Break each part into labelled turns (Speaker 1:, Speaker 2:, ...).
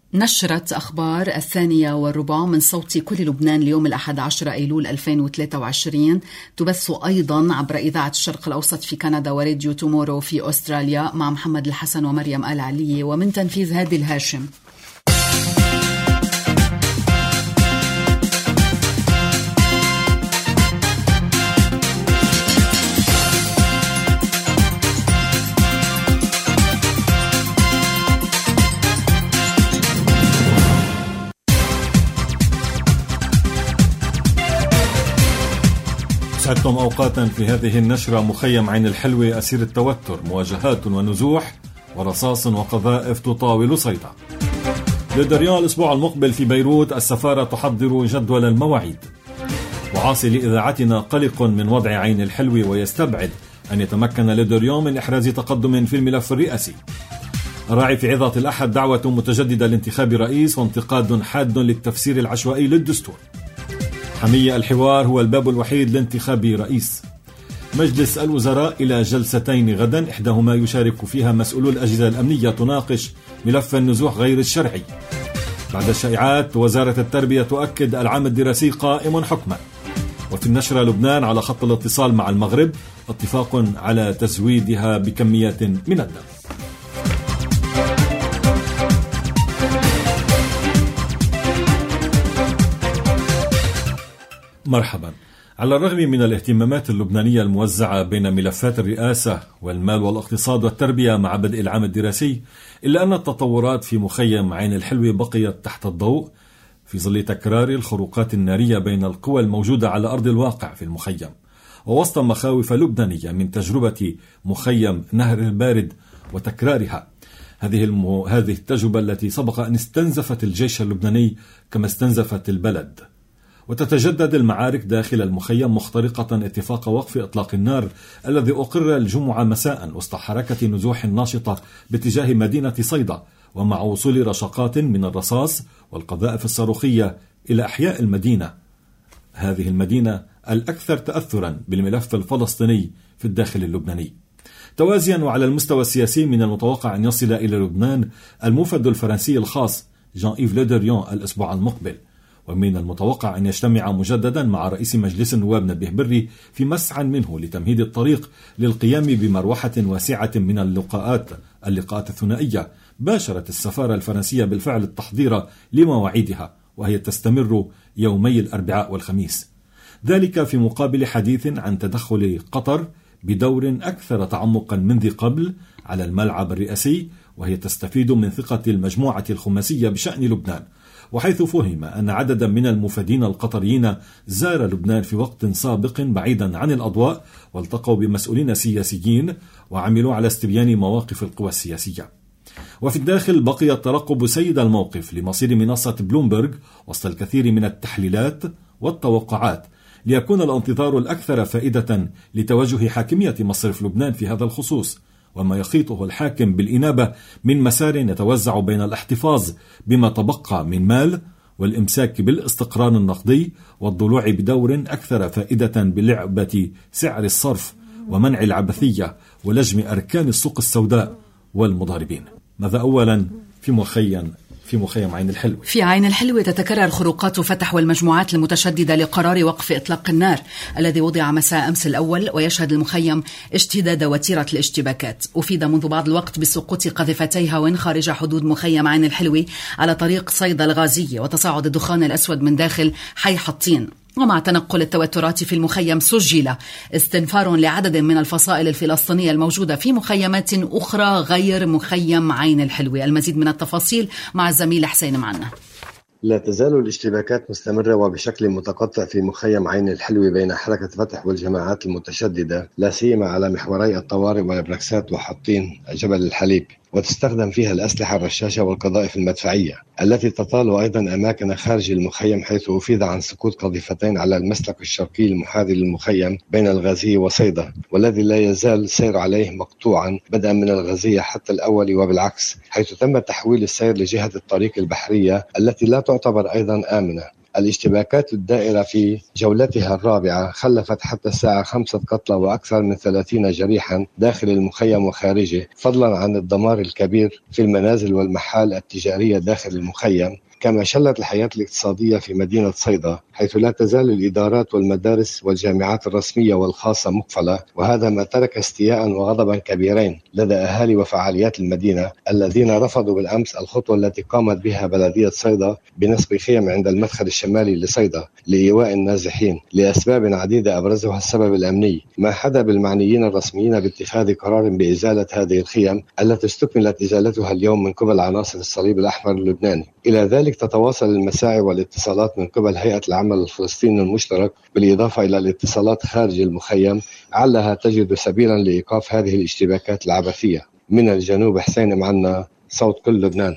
Speaker 1: نشرت أخبار 2:15 من صوت كل لبنان اليوم الأحد 10 أيلول 2023 تبث أيضا عبر إذاعة الشرق الأوسط في كندا وراديو تومورو في أستراليا مع محمد الحسن ومريم آل علي، ومن تنفيذ هادي الهاشم.
Speaker 2: سعدتم أوقاتا في هذه النشرة. مخيم عين الحلوة أسير التوتر، مواجهات ونزوح ورصاص وقذائف تطاول صيدا. لدريان الأسبوع المقبل في بيروت، السفارة تحضر جدول المواعيد. وعاصي لإذاعتنا قلق من وضع عين الحلوة ويستبعد أن يتمكن لدريان من إحراز تقدم في الملف الرئاسي. الراعي في عظة الأحد دعوة متجددة لانتخاب رئيس وانتقاد حاد للتفسير العشوائي للدستور. حمية الحوار هو الباب الوحيد لانتخاب رئيس. مجلس الوزراء إلى جلستين غدا، إحداهما يشارك فيها مسؤولو الأجهزة الأمنية تناقش ملف النزوح غير الشرعي. بعد الشائعات، وزارة التربية تؤكد العام الدراسي قائم حكما. وفي النشرة، لبنان على خط الاتصال مع المغرب، اتفاق على تزويدها بكميات من الدم. مرحبا. على الرغم من الاهتمامات اللبنانية الموزعة بين ملفات الرئاسة والمال والاقتصاد والتربية مع بدء العام الدراسي، إلا أن التطورات في مخيم عين الحلوة بقيت تحت الضوء في ظل تكرار الخروقات النارية بين القوى الموجودة على أرض الواقع في المخيم، ووسط مخاوف لبنانية من تجربة مخيم نهر البارد وتكرارها. هذه التجربة التي سبق أن استنزفت الجيش اللبناني كما استنزفت البلد. وتتجدد المعارك داخل المخيم مخترقة اتفاق وقف إطلاق النار الذي أقر الجمعة مساء وسط حركة نزوح ناشطة باتجاه مدينة صيدا، ومع وصول رشقات من الرصاص والقذائف الصاروخية إلى أحياء المدينة، هذه المدينة الأكثر تأثرا بالملف الفلسطيني في الداخل اللبناني. توازيا، وعلى المستوى السياسي، من المتوقع أن يصل إلى لبنان الموفد الفرنسي الخاص جان إيف لودريان الأسبوع المقبل، ومن المتوقع أن يجتمع مجددا مع رئيس مجلس النواب نبيه بري في مسعى منه لتمهيد الطريق للقيام بمروحة واسعة من اللقاءات الثنائية. باشرت السفارة الفرنسية بالفعل التحضير لمواعيدها، وهي تستمر يومي الأربعاء والخميس، ذلك في مقابل حديث عن تدخل قطر بدور أكثر تعمقا من ذي قبل على الملعب الرئاسي، وهي تستفيد من ثقة المجموعة الخماسية بشأن لبنان. وحيث فهم أن عددا من المفادين القطريين زار لبنان في وقت سابق بعيدا عن الأضواء، والتقوا بمسؤولين سياسيين وعملوا على استبيان مواقف القوى السياسية. وفي الداخل، بقي الترقب سيد الموقف لمصير منصة بلومبرغ وسط الكثير من التحليلات والتوقعات، ليكون الانتظار الأكثر فائدة لتوجه حاكمية مصرف لبنان في هذا الخصوص، وما يخيطه الحاكم بالإنابة من مسار يتوزع بين الاحتفاظ بما تبقى من مال والإمساك بالاستقرار النقدي، والضلوع بدور أكثر فائدة بلعبة سعر الصرف ومنع العبثية ولجم أركان السوق السوداء والمضاربين. ماذا أولا في مخيم عين الحلوة؟
Speaker 1: في عين الحلوة تتكرر خروقات فتح والمجموعات المتشددة لقرار وقف إطلاق النار الذي وضع مساء أمس الأول، ويشهد المخيم اشتداد وتيرة الاشتباكات. أفيد منذ بعض الوقت بسقوط قذيفتي هاون خارج حدود مخيم عين الحلوة على طريق صيدا الغازية، وتصاعد الدخان الأسود من داخل حي حطين. ومع تنقل التوترات في المخيم، سجل استنفار لعدد من الفصائل الفلسطينية الموجودة في مخيمات أخرى غير مخيم عين الحلوة. المزيد من التفاصيل مع الزميل حسين معنا.
Speaker 3: لا تزال الاشتباكات مستمرة وبشكل متقطع في مخيم عين الحلوة بين حركة فتح والجماعات المتشددة، لا سيما على محوري الطوارئ والبركسات وحطين جبل الحليب، وتستخدم فيها الأسلحة الرشاشة والقذائف المدفعية التي تطال أيضا أماكن خارج المخيم، حيث أفيد عن سقوط قذيفتين على المسلك الشرقي المحاذي للمخيم بين الغازية وصيدا، والذي لا يزال السير عليه مقطوعا بدءا من الغازية حتى الأول وبالعكس، حيث تم تحويل السير لجهة الطريق البحرية التي لا تعتبر أيضا آمنة. الاشتباكات الدائرة في جولتها الرابعة خلفت حتى الساعة 5 قتلى وأكثر من 30 جريحا داخل المخيم وخارجه، فضلا عن الدمار الكبير في المنازل والمحال التجارية داخل المخيم. كما شلت الحياة الاقتصادية في مدينة صيدا، حيث لا تزال الإدارات والمدارس والجامعات الرسمية والخاصة مقفلة، وهذا ما ترك استياء وغضبا كبيرين لدى أهالي وفعاليات المدينة الذين رفضوا بالأمس الخطوة التي قامت بها بلدية صيدا بنصب خيم عند المدخل الشمالي لصيدا لإيواء النازحين لأسباب عديدة أبرزها السبب الأمني، ما حدا بالمعنيين الرسميين باتخاذ قرار بإزالة هذه الخيم التي استكملت إزالتها اليوم من قبل عناصر الصليب الأحمر اللبناني. إلى ذلك تتواصل المساعي والاتصالات من قبل هيئة العمل الفلسطيني المشترك، بالإضافة إلى الاتصالات خارج المخيم، علها تجد سبيلا لإيقاف هذه الاشتباكات العبثية. من الجنوب حسين معنا، صوت كل لبنان.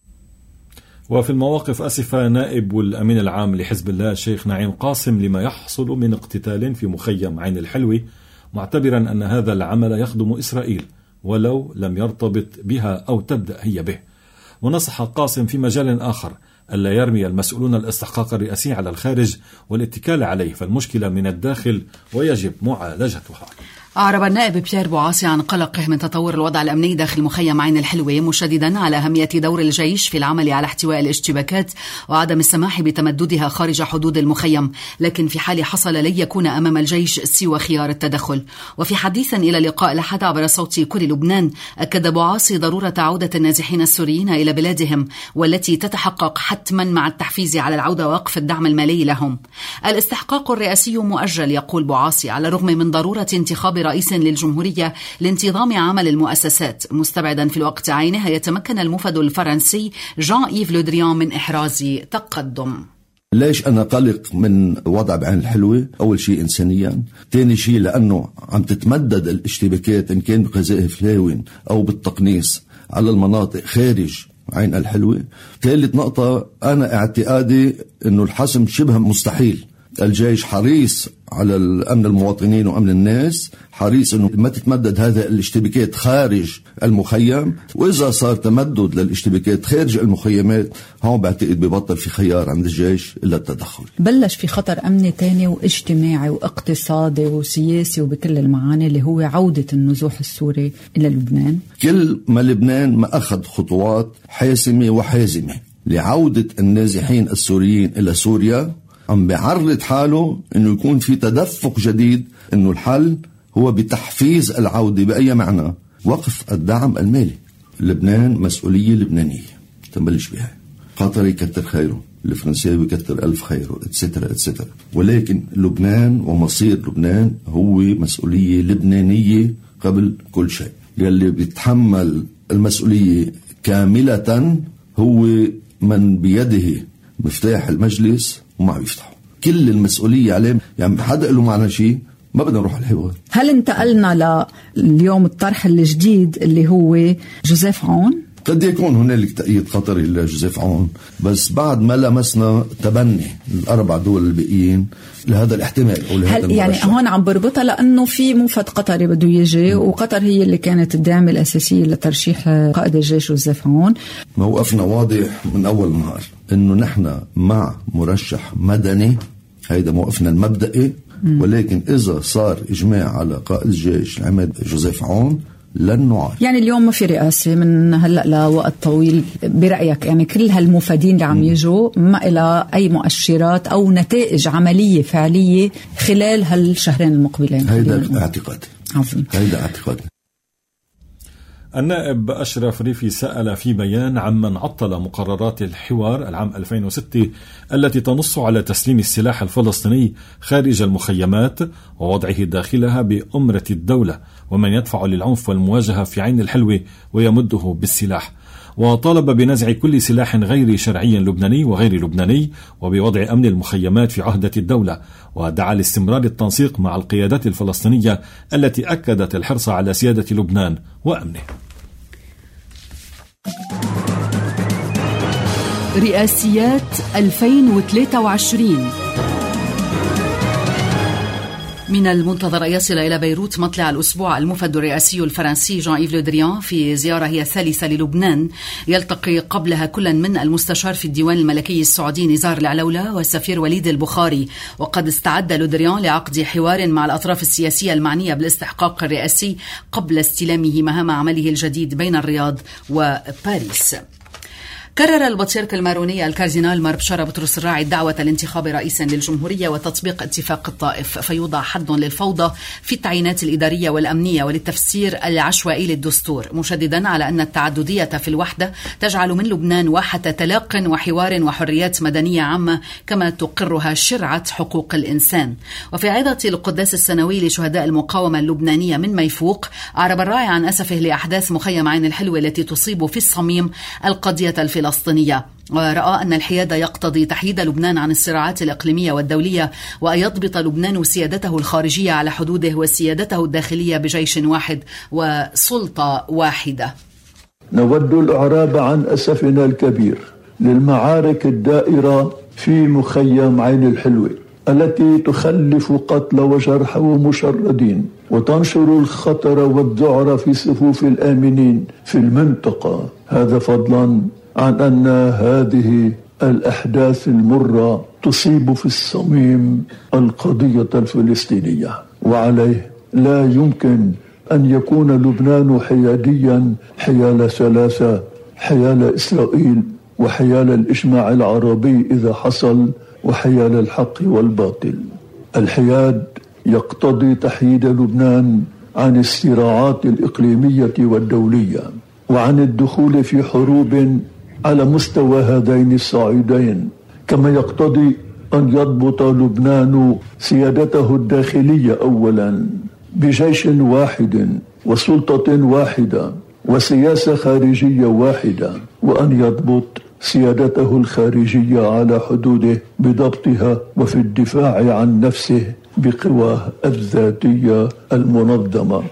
Speaker 2: وفي المواقف أسف نائب الأمين العام لحزب الله الشيخ نعيم قاسم لما يحصل من اقتتال في مخيم عين الحلوي، معتبرا أن هذا العمل يخدم إسرائيل ولو لم يرتبط بها أو تبدأ هي به. ونصح قاسم في مجال آخر ألا يرمي المسؤولون الاستحقاق الرئاسي على الخارج والاتكال عليه، فالمشكلة من الداخل ويجب معالجتها.
Speaker 1: أعرب النائب بيير بوعاصي عن قلقه من تطور الوضع الأمني داخل مخيم عين الحلوة، مشددا على أهمية دور الجيش في العمل على احتواء الاشتباكات وعدم السماح بتمددها خارج حدود المخيم، لكن في حال حصل لن يكون أمام الجيش سوى خيار التدخل. وفي حديث إلى لقاء الأحد عبر صوت كل لبنان، أكد بوعاصي ضرورة عودة النازحين السوريين إلى بلادهم، والتي تتحقق حتما مع التحفيز على العودة ووقف الدعم المالي لهم. الاستحقاق الرئاسي مؤجل، يقول بوعاصي، على الرغم من ضرورة انتخاب رئيس للجمهورية لانتظام عمل المؤسسات، مستبعدا في الوقت عينه يتمكن المفد الفرنسي جان إيف لودريان من إحراز تقدم.
Speaker 4: ليش أنا قلق من وضع بعين الحلوة؟ أول شيء إنسانيا، تاني شيء لأنه عم تتمدد الاشتباكات إن كان بقذائف لاون أو بالتقنيص على المناطق خارج عين الحلوة. ثالث نقطة، أنا اعتقادي أنه الحسم شبه مستحيل. الجيش حريص على الأمن المواطنين وأمن الناس، حريص أنه ما تتمدد هذا الاشتباكات خارج المخيم، وإذا صار تمدد للاشتباكات خارج المخيمات هون بعتقد ببطل في خيار عند الجيش إلا التدخل.
Speaker 5: بلش في خطر أمني تاني واجتماعي واقتصادي وسياسي وبكل المعاني اللي هو عودة النزوح السوري إلى لبنان.
Speaker 4: كل ما لبنان ما أخذ خطوات حاسمة وحازمة لعودة النازحين السوريين إلى سوريا، عم بيعرض حاله انه يكون في تدفق جديد، انه الحل هو بتحفيز العودة. بأي معنى؟ وقف الدعم المالي. لبنان مسؤولية لبنانية تنبلش بها. قطر يكتر خيره، الفرنساوي يكتر ألف خيره، اتسترا. ولكن لبنان ومصير لبنان هو مسؤولية لبنانية قبل كل شيء. يلي بيتحمل المسؤولية كاملة هو من بيده مفتاح المجلس وما بيفتحوا. كل المسؤولية عليه، يعني حدا له معنا شيء ما بدنا نروح الحوار.
Speaker 5: هل انتقلنا لليوم الطرح الجديد اللي هو جوزيف عون؟
Speaker 4: قد يكون هنالك تأييد قطري لجوزيف عون، بس بعد ما لمسنا تبني الأربع دول الباقيين لهذا الاحتمال أو لهذا المرشح.
Speaker 5: يعني هون عم بربطها لأنه في موفد قطري بده يجي، وقطر هي اللي كانت الداعمة الأساسية لترشيح قائد الجيش جوزيف عون.
Speaker 4: موقفنا واضح من أول نهار إنه نحن مع مرشح مدني، هيدا موقفنا المبدئي. ولكن إذا صار إجماع على قائد الجيش العماد جوزيف عون لن نعارض.
Speaker 5: يعني اليوم ما في رئاسة من هلأ لوقت طويل برأيك؟ يعني كل هالمفادين اللي عم يجوا ما إلى أي مؤشرات أو نتائج عملية فعلية خلال هالشهرين المقبلين؟
Speaker 4: هيدا اعتقادي.
Speaker 5: عظيم.
Speaker 4: هيدا اعتقادي.
Speaker 2: النائب أشرف ريفي سأل في بيان عمن عطل مقررات الحوار العام 2006 التي تنص على تسليم السلاح الفلسطيني خارج المخيمات ووضعه داخلها بأمرة الدولة، ومن يدفع للعنف والمواجهة في عين الحلوة ويمده بالسلاح، وطالب بنزع كل سلاح غير شرعي لبناني وغير لبناني وبوضع أمن المخيمات في عهدة الدولة، ودعا لاستمرار التنسيق مع القيادات الفلسطينية التي أكدت الحرص على سيادة لبنان وأمنه. رئاسيات 2023.
Speaker 1: من المنتظر أن يصل إلى بيروت مطلع الأسبوع المفد الرئاسي الفرنسي جان إيف لو دريان في زيارة هي الثالثة للبنان، يلتقي قبلها كل من المستشار في الديوان الملكي السعودي نزار العلولة والسفير وليد البخاري. وقد استعد لو دريان لعقد حوار مع الأطراف السياسية المعنية بالاستحقاق الرئاسي قبل استلامه مهام عمله الجديد بين الرياض وباريس. كرر البطريرك الماروني الكاردينال مار بشارة بطرس الراعي الدعوة لانتخاب رئيس للجمهورية وتطبيق اتفاق الطائف، فيوضع حد للفوضى في التعيينات الإدارية والأمنية وللتفسير العشوائي للدستور، مشددا على أن التعددية في الوحدة تجعل من لبنان واحة تلاق وحوار وحريات مدنية عامة كما تقرها شرعة حقوق الإنسان. وفي عظة القداس السنوي لشهداء المقاومة اللبنانية من ميفوق، أعرب الراعي عن أسفه لأحداث مخيم عين الحلوة التي تصيب في الصميم القضية الفلسطينية، ورأى أن الحياد يقتضي تحييد لبنان عن الصراعات الإقليمية والدولية، وأن يضبط لبنان سيادته الخارجية على حدوده وسيادته الداخلية بجيش واحد وسلطة واحدة.
Speaker 6: نود الإعراب عن أسفنا الكبير للمعارك الدائرة في مخيم عين الحلوة التي تخلف قتل وجرح ومشردين وتنشر الخطر والذعر في صفوف الآمنين في المنطقة، هذا فضلا عن أن هذه الأحداث المرة تصيب في الصميم القضية الفلسطينية، وعليه لا يمكن أن يكون لبنان حياديا حيال ثلاثة: حيال إسرائيل وحيال الإجماع العربي إذا حصل وحيال الحق والباطل. الحياد يقتضي تحييد لبنان عن الصراعات الإقليمية والدولية وعن الدخول في حروب على مستوى هذين الصعيدين، كما يقتضي أن يضبط لبنان سيادته الداخلية أولا بجيش واحد وسلطة واحدة وسياسة خارجية واحدة، وأن يضبط سيادته الخارجية على حدوده بضبطها وفي الدفاع عن نفسه بقواه الذاتية المنظمة.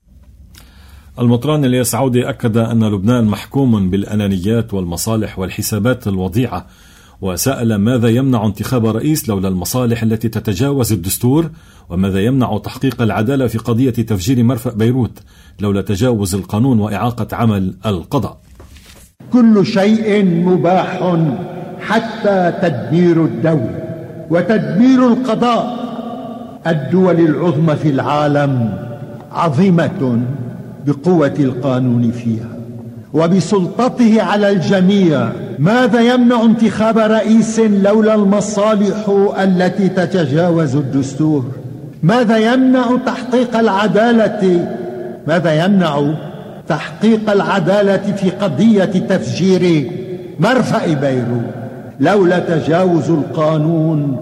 Speaker 2: المطران الياس عودة أكد أن لبنان محكوم بالأنانيات والمصالح والحسابات الوضيعة، وسأل ماذا يمنع انتخاب رئيس لولا المصالح التي تتجاوز الدستور، وماذا يمنع تحقيق العدالة في قضية تفجير مرفأ بيروت لولا تجاوز القانون وإعاقة عمل القضاء.
Speaker 7: كل شيء مباح حتى تدمير الدولة وتدمير القضاء. الدول العظمى في العالم عظيمة بقوة القانون فيها وبسلطته على الجميع. ماذا يمنع انتخاب رئيس لولا المصالح التي تتجاوز الدستور؟ ماذا يمنع تحقيق العدالة؟ ماذا يمنع تحقيق العدالة في قضية تفجير مرفأ بيروت لولا تجاوز القانون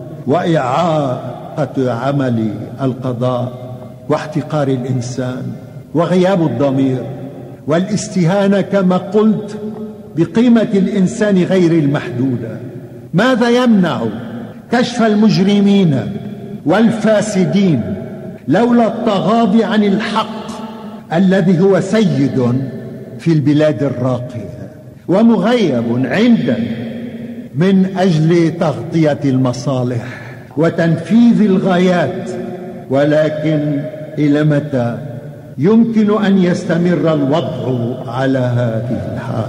Speaker 7: وإعاقة عمل القضاء واحتقار الإنسان وغياب الضمير والاستهانة كما قلت بقيمة الإنسان غير المحدودة؟ ماذا يمنع كشف المجرمين والفاسدين لولا التغاضي عن الحق الذي هو سيد في البلاد الراقية ومغيب عندنا من أجل تغطية المصالح وتنفيذ الغايات؟ ولكن إلى متى يمكن أن يستمر الوضع على هذه الحال؟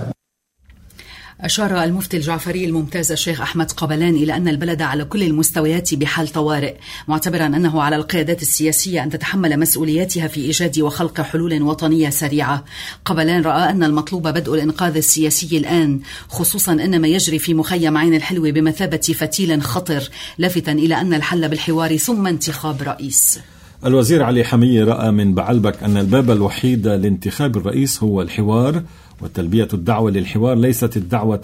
Speaker 1: أشار المفتي الجعفري الممتاز الشيخ أحمد قبلان إلى أن البلد على كل المستويات بحال طوارئ، معتبرا أنه على القيادات السياسية أن تتحمل مسؤولياتها في إيجاد وخلق حلول وطنية سريعة. قبلان رأى أن المطلوب بدء الإنقاذ السياسي الآن، خصوصا أن ما يجري في مخيم عين الحلوة بمثابة فتيل خطر، لافتا إلى أن الحل بالحوار ثم انتخاب رئيس.
Speaker 2: الوزير علي حمية رأى من بعلبك أن الباب الوحيد لانتخاب الرئيس هو الحوار، وتلبية الدعوة للحوار ليست الدعوة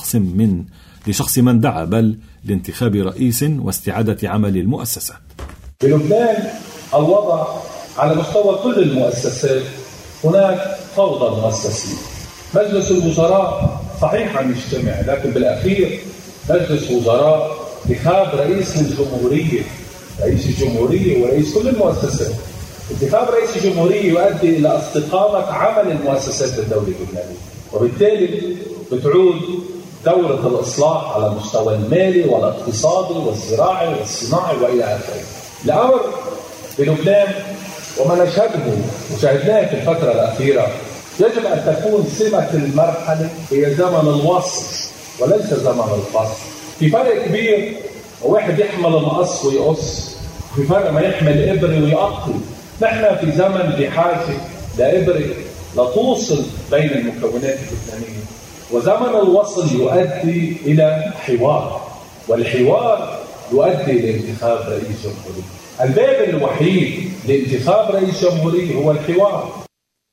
Speaker 2: لشخص من دعا، بل لانتخاب رئيس واستعادة عمل المؤسسات.
Speaker 8: في لبنان الوضع على مستوى كل المؤسسات هناك فوضى مؤسسية. مجلس الوزراء صحيح عم يجتمع، لكن بالأخير مجلس وزراء انتخاب رئيس للجمهورية، رئيس الجمهورية ورئيس كل المؤسسات. انتخاب رئيس الجمهورية يؤدي إلى استقامة عمل المؤسسات الدولية اللبنانية، وبالتالي بتعود دورة الإصلاح على المستوى المالي والاقتصادي والزراعي والصناعي وإلى آخره. الأمر بلبنان وما نشهده وشاهدناه في الفترة الأخيرة يجب أن تكون سمة المرحلة هي زمن الوصل وليس زمن الفصل. في فرق كبير واحد يحمل مقص ويقص، في فرق ما يحمل إبرة ويقطع. نحن في زمن بحاجة لإبرة لتوصل بين المكونات اللبنانية، وزمن الوصل يؤدي إلى حوار، والحوار يؤدي لانتخاب رئيس جمهورية. الباب الوحيد لانتخاب رئيس جمهورية هو الحوار.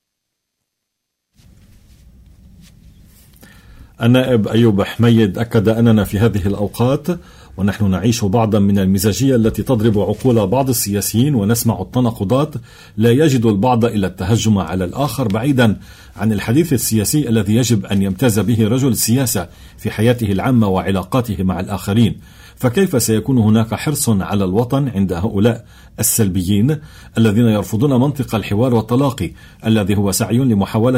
Speaker 2: النائب أيوب حميد أكد أننا في هذه الأوقات ونحن نعيش بعضا من المزاجية التي تضرب عقول بعض السياسيين ونسمع التناقضات، لا يجد البعض إلا التهجم على الآخر بعيدا عن الحديث السياسي الذي يجب أن يمتاز به رجل السياسة في حياته العامة وعلاقاته مع الآخرين. فكيف سيكون هناك حرص على الوطن عند هؤلاء السلبيين الذين يرفضون منطق الحوار والتلاقي الذي هو سعي لمحاولة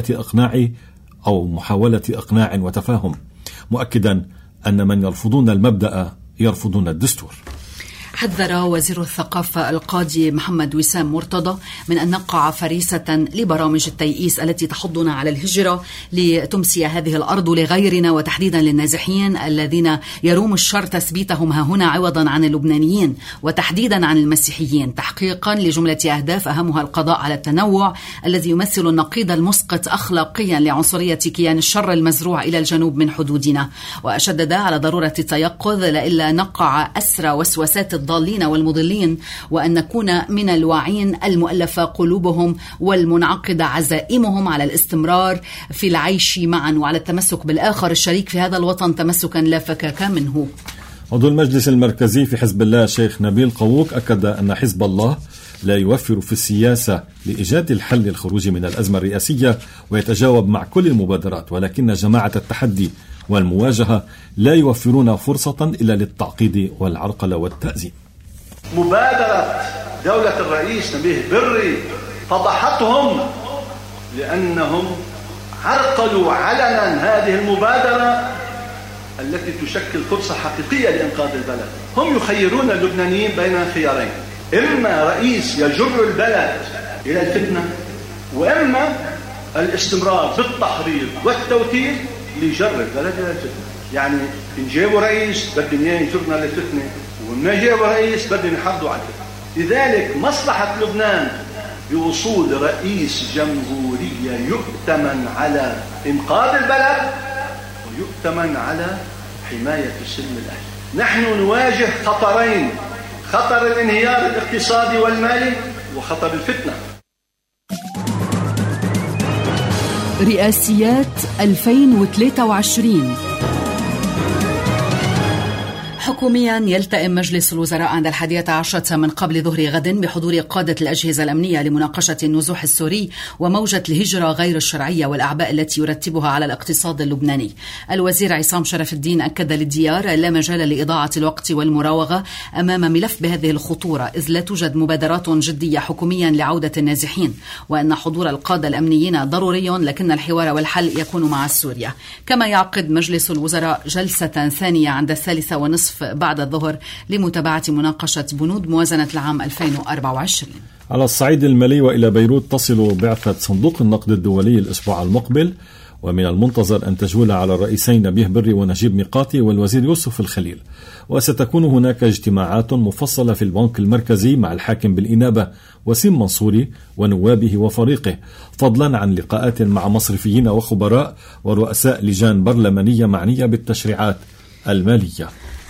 Speaker 2: إقناع وتفاهم، مؤكدا أن من يرفضون المبدأ يرفضون الدستور.
Speaker 1: حذر وزير الثقافة القاضي محمد وسام مرتضى من أن نقع فريسة لبرامج التيئيس التي تحضنا على الهجرة لتمسي هذه الأرض لغيرنا، وتحديدا للنازحين الذين يروم الشر تثبيتهم ها هنا عوضا عن اللبنانيين وتحديدا عن المسيحيين، تحقيقا لجملة أهداف أهمها القضاء على التنوع الذي يمثل النقيض المسقط أخلاقيا لعنصرية كيان الشر المزروع إلى الجنوب من حدودنا. وأشدد على ضرورة التيقظ لئلا نقع أسرى وسوسات الضالين والمضلين، وأن نكون من الواعين المؤلفة قلوبهم والمنعقد عزائمهم على الاستمرار في العيش معا وعلى التمسك بالآخر الشريك في هذا الوطن تمسكا لا فكاك منه.
Speaker 2: عضو المجلس المركزي في حزب الله شيخ نبيل قووك أكد أن حزب الله لا يوفر في السياسة لإيجاد الحل للخروج من الأزمة الرئاسية ويتجاوب مع كل المبادرات، ولكن جماعة التحدي والمواجهة لا يوفرون فرصة إلا للتعقيد والعرقلة والتأزيم.
Speaker 9: مبادرة دولة الرئيس نبيه بري فضحتهم لأنهم عرقلوا علنا هذه المبادرة التي تشكل فرصة حقيقية لإنقاذ البلد. هم يخيرون اللبنانيين بين خيارين: إما رئيس يجر البلد إلى الفتنة، وإما الاستمرار بالتحريض والتوتير لجر البلد إلى الفتنة. يعني إن جابوا رئيس بدهم إياه يجرنا للفتنة، وما جابوا رئيس بدهم يحرضوا على الفتنة. لذلك مصلحة لبنان بوصول رئيس جمهورية يؤتمن على إنقاذ البلد ويؤتمن على حماية السلم الأهلي. نحن نواجه خطرين: خطر الانهيار الاقتصادي والمالي وخطر الفتنة.
Speaker 1: رئاسيات 2023. حكوميا يلتئم مجلس الوزراء عند 11 من قبل ظهر غد بحضور قادة الأجهزة الأمنية لمناقشة النزوح السوري وموجة الهجرة غير الشرعية والأعباء التي يرتبها على الاقتصاد اللبناني. الوزير عصام شرف الدين أكد للديار لا مجال لإضاعة الوقت والمراوغة أمام ملف بهذه الخطورة، إذ لا توجد مبادرات جدية حكوميا لعودة النازحين، وأن حضور القادة الأمنيين ضروري، لكن الحوار والحل يكون مع سوريا. كما يعقد مجلس الوزراء جلسة ثانية عند 3:30 بعد الظهر لمتابعة مناقشة بنود موازنة العام 2024.
Speaker 2: على الصعيد المالي وإلى بيروت تصل بعثة صندوق النقد الدولي الأسبوع المقبل، ومن المنتظر أن تجول على الرئيسين نبيه بري ونجيب ميقاتي والوزير يوسف الخليل. وستكون هناك اجتماعات مفصلة في البنك المركزي مع الحاكم بالإنابة وسيم منصوري ونوابه وفريقه، فضلا عن لقاءات مع مصرفيين وخبراء ورؤساء لجان برلمانية معنية بالتشريعات المالية.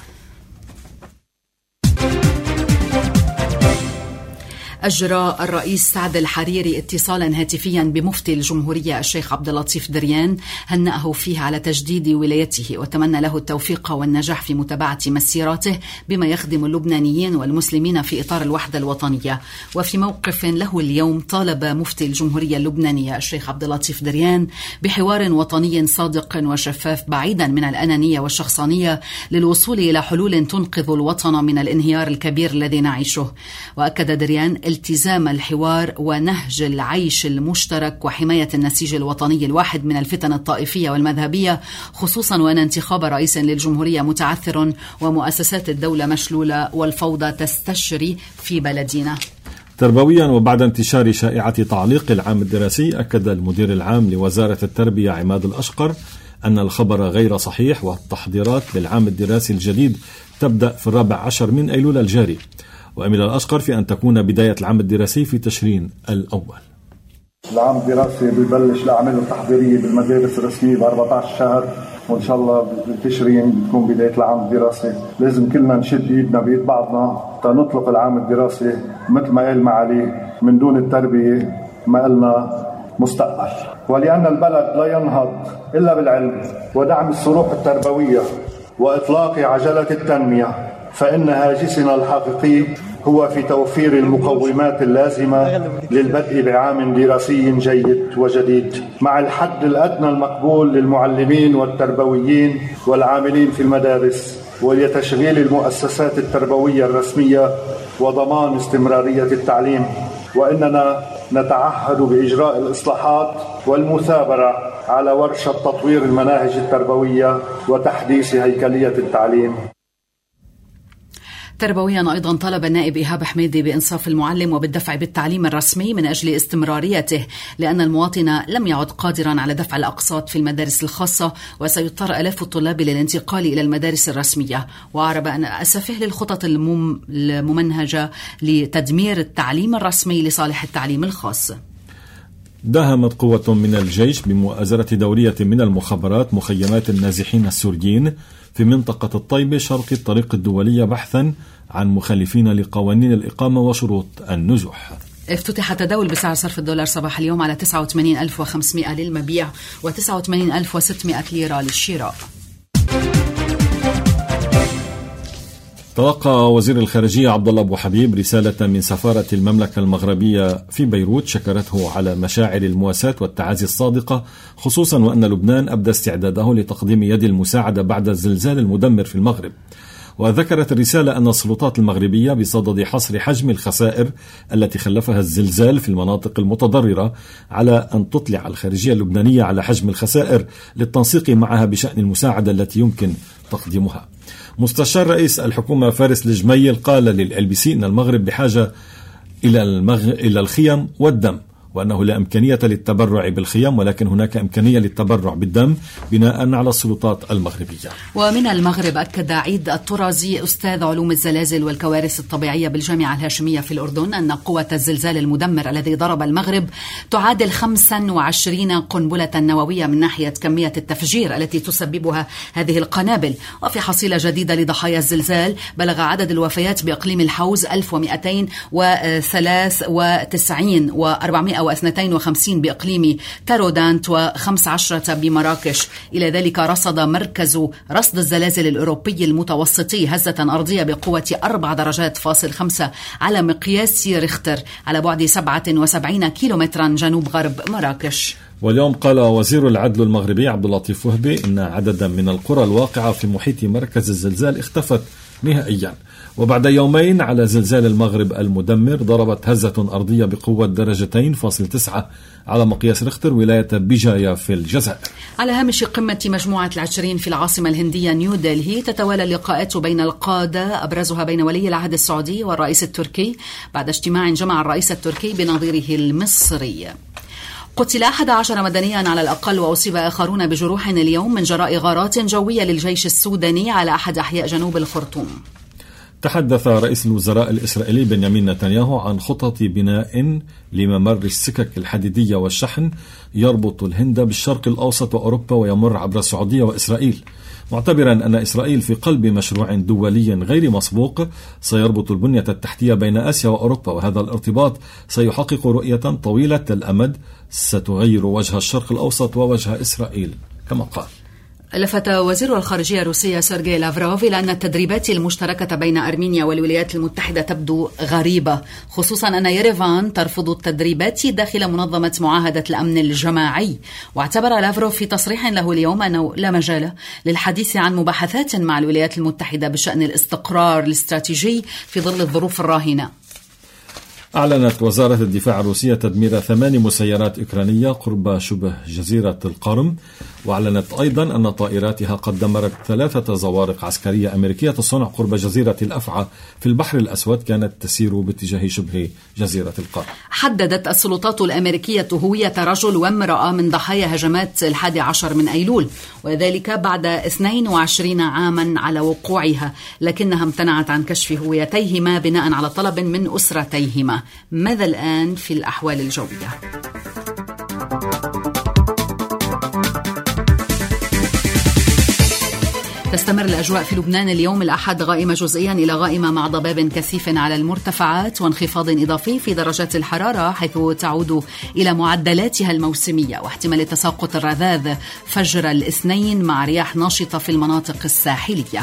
Speaker 1: أجرى الرئيس سعد الحريري اتصالا هاتفيا بمفتي الجمهورية الشيخ عبد اللطيف دريان، هنأه فيه على تجديد ولايته وتمنى له التوفيق والنجاح في متابعة مسيراته بما يخدم اللبنانيين والمسلمين في إطار الوحدة الوطنية. وفي موقف له اليوم طالب مفتي الجمهورية اللبنانية الشيخ عبد اللطيف دريان بحوار وطني صادق وشفاف بعيدا من الأنانية والشخصانية للوصول إلى حلول تنقذ الوطن من الانهيار الكبير الذي نعيشه. وأكد دريان التزام الحوار ونهج العيش المشترك وحماية النسيج الوطني الواحد من الفتن الطائفية والمذهبية، خصوصا وأن انتخاب رئيس للجمهورية متعثر ومؤسسات الدولة مشلولة والفوضى تستشري في بلدنا.
Speaker 2: تربويا. وبعد انتشار شائعة تعليق العام الدراسي، أكد المدير العام لوزارة التربية عماد الأشقر أن الخبر غير صحيح، والتحضيرات للعام الدراسي الجديد تبدأ في 14 من أيلول الجاري. وأمل الأشقر في أن تكون بداية العام الدراسي في تشرين الأول.
Speaker 10: العام الدراسي بيبلش الأعمال التحضيرية بالمدارس الرسمية ب 14 شهر، وإن شاء الله بالتشرين بتكون بداية العام الدراسي. لازم كلنا نشد إيدنا بإيد بعضنا تنطلق العام الدراسي مثل ما قال معالي، من دون التربية ما قلنا مستقبل. ولأن البلد لا ينهض إلا بالعلم ودعم الصروح التربوية وإطلاق عجلة التنمية، فإن هاجسنا الحقيقي هو في توفير المقومات اللازمة للبدء بعام دراسي جيد وجديد، مع الحد الأدنى المقبول للمعلمين والتربويين والعاملين في المدارس، ولتشغيل المؤسسات التربوية الرسمية وضمان استمرارية التعليم. وإننا نتعهد بإجراء الإصلاحات والمثابرة على ورشة تطوير المناهج التربوية وتحديث هيكلية التعليم.
Speaker 1: تربويا أيضا طلب النائب إيهاب حميدي بإنصاف المعلم وبالدفع بالتعليم الرسمي من أجل استمراريته، لأن المواطن لم يعد قادرا على دفع الأقساط في المدارس الخاصة، وسيضطر آلاف الطلاب للانتقال إلى المدارس الرسمية. وأعرب أن أسفه للخطط الممنهجة لتدمير التعليم الرسمي لصالح التعليم الخاص.
Speaker 2: داهمت قوة من الجيش بمؤازرة دورية من المخابرات مخيمات النازحين السوريين في منطقة الطيبة شرق الطريق الدولية بحثا عن مخالفين لقوانين الإقامة وشروط النزوح.
Speaker 1: افتتح تداول بسعر صرف الدولار صباح اليوم على 89,500 للمبيع و89,600 ليرة للشراء.
Speaker 2: تلقى وزير الخارجية عبد الله أبو حبيب رسالة من سفارة المملكة المغربية في بيروت شكرته على مشاعر المواساة والتعازي الصادقة، خصوصا وأن لبنان أبدى استعداده لتقديم يد المساعدة بعد الزلزال المدمر في المغرب. وذكرت الرسالة أن السلطات المغربية بصدد حصر حجم الخسائر التي خلفها الزلزال في المناطق المتضررة، على أن تطلع الخارجية اللبنانية على حجم الخسائر للتنسيق معها بشأن المساعدة التي يمكن تقديمها. مستشار رئيس الحكومة فارس الجميل قال للLBC أن المغرب بحاجة إلى الخيم والدم، وأنه لا إمكانية للتبرع بالخيم، ولكن هناك إمكانية للتبرع بالدم بناء على السلطات المغربية.
Speaker 1: ومن المغرب أكد عيد الطرازي أستاذ علوم الزلازل والكوارث الطبيعية بالجامعة الهاشمية في الأردن أن قوة الزلزال المدمر الذي ضرب المغرب تعادل 25 قنبلة نووية من ناحية كمية التفجير التي تسببها هذه القنابل. وفي حصيلة جديدة لضحايا الزلزال بلغ عدد الوفيات بإقليم الحوز 1293 و452 بإقليم تارودانت و15 بمراكش. إلى ذلك رصد مركز رصد الزلازل الأوروبي المتوسطي هزة أرضية بقوة 4.5 على مقياس ريختر على بعد 77 كيلومترا جنوب غرب مراكش.
Speaker 2: واليوم قال وزير العدل المغربي عبد اللطيف وهبي إن عددا من القرى الواقعة في محيط مركز الزلزال اختفت نهائيا. وبعد يومين على زلزال المغرب المدمر ضربت هزة أرضية بقوة 2.9 على مقياس ريختر ولاية بجاية في الجزائر.
Speaker 1: على هامش قمة مجموعة ال20 في العاصمة الهندية نيودلهي تتوالى اللقاءات بين القادة، أبرزها بين ولي العهد السعودي والرئيس التركي بعد اجتماع جمع الرئيس التركي بنظيره المصري. قتل 11 مدنيا على الأقل وأصيب آخرون بجروح اليوم من جراء غارات جوية للجيش السوداني على أحد أحياء جنوب الخرطوم.
Speaker 2: تحدث رئيس الوزراء الإسرائيلي بنيامين نتنياهو عن خطط بناء لممر السكك الحديدية والشحن يربط الهند بالشرق الأوسط وأوروبا ويمر عبر السعودية وإسرائيل، معتبرا أن إسرائيل في قلب مشروع دولي غير مسبوق سيربط البنية التحتية بين آسيا وأوروبا، وهذا الارتباط سيحقق رؤية طويلة الأمد ستغير وجه الشرق الأوسط ووجه إسرائيل كما قال.
Speaker 1: لفت وزير الخارجية الروسية سيرجي لافروف إلى أن التدريبات المشتركة بين أرمينيا والولايات المتحدة تبدو غريبة، خصوصا أن يريفان ترفض التدريبات داخل منظمة معاهدة الأمن الجماعي. واعتبر لافروف في تصريح له اليوم أنه لا مجال للحديث عن مباحثات مع الولايات المتحدة بشأن الاستقرار الاستراتيجي في ظل الظروف الراهنة.
Speaker 2: أعلنت وزارة الدفاع الروسية تدمير 8 مسيرات أوكرانية قرب شبه جزيرة القرم وأعلنت أيضا أن طائراتها قد دمرت 3 زوارق عسكرية أمريكية الصنع قرب جزيرة الأفعى في البحر الأسود كانت تسير باتجاه شبه جزيرة القرم.
Speaker 1: حددت السلطات الأمريكية هوية رجل وامرأة من ضحايا هجمات 11 من أيلول، وذلك بعد 22 عاما على وقوعها، لكنها امتنعت عن كشف هويتيهما بناء على طلب من أسرتيهما. ماذا الآن في الأحوال الجوية؟ تستمر الأجواء في لبنان اليوم الأحد غائمة جزئيا إلى غائمة مع ضباب كثيف على المرتفعات وانخفاض إضافي في درجات الحرارة، حيث تعود إلى معدلاتها الموسمية، واحتمال تساقط الرذاذ فجر الاثنين مع رياح ناشطة في المناطق الساحلية.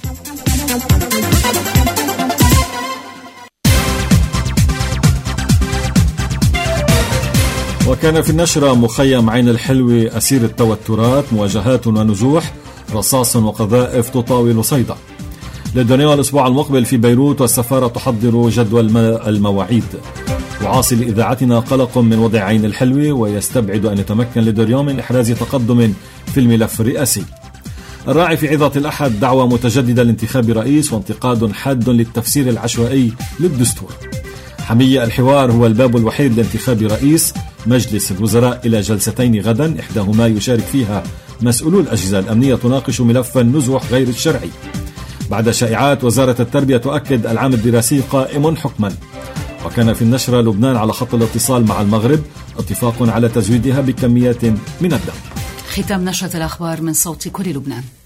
Speaker 2: وكان في النشرة مخيم عين الحلوة أسير التوترات، مواجهات ونزوح، رصاص وقذائف تطاول صيدا. للدنيا الأسبوع المقبل في بيروت، والسفارة تحضر جدول المواعيد. وعاصل إذاعتنا قلق من وضع عين الحلوة، ويستبعد أن يتمكن لدريون من إحراز تقدم في الملف الرئاسي. الراعي في عظة الأحد دعوة متجددة لانتخاب رئيس، وانتقاد حاد للتفسير العشوائي للدستور. حمية الحوار هو الباب الوحيد لانتخاب رئيس مجلس الوزراء إلى جلستين غدا، إحداهما يشارك فيها مسؤولو الأجهزة الأمنية تناقش ملف النزوح غير الشرعي. بعد شائعات وزارة التربية تؤكد العام الدراسي قائم حكما. وكان في النشرة لبنان على خط الاتصال مع المغرب، اتفاق على تزويدها بكميات من الدم.
Speaker 1: ختام نشرة الأخبار من صوت كل لبنان.